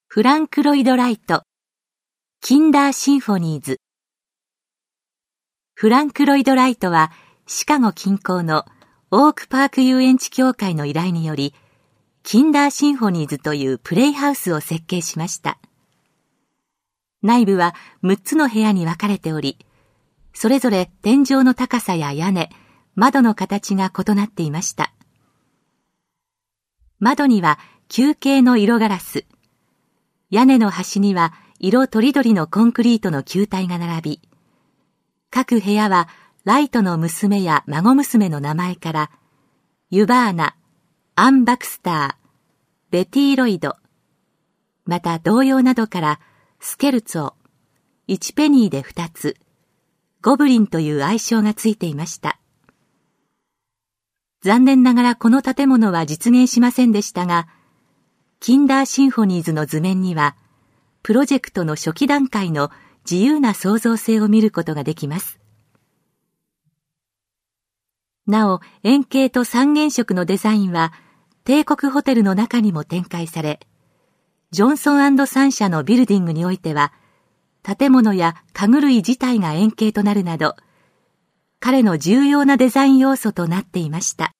フランク・ロイド・ライト、キンダー・シンフォニーズ。フランク・ロイド・ライトはシカゴ近郊のオークパーク遊園地協会の依頼により、キンダー・シンフォニーズというプレイハウスを設計しました。内部は6つの部屋に分かれており、それぞれ天井の高さや屋根、窓の形が異なっていました。窓には球形の色ガラス、屋根の端には色とりどりのコンクリートの球体が並び、各部屋はライトの娘や孫娘の名前から、ユバーナ、アン・バクスター、ベティ・ロイド、また童謡などからスケルツォ、1ペニーで2つ、ゴブリンという愛称がついていました。残念ながらこの建物は実現しませんでしたが、キンダーシンフォニーズの図面には、プロジェクトの初期段階の自由な創造性を見ることができます。なお、円形と三原色のデザインは、帝国ホテルの中にも展開され、ジョンソン&サン社のビルディングにおいては、建物や家具類自体が円形となるなど、彼の重要なデザイン要素となっていました。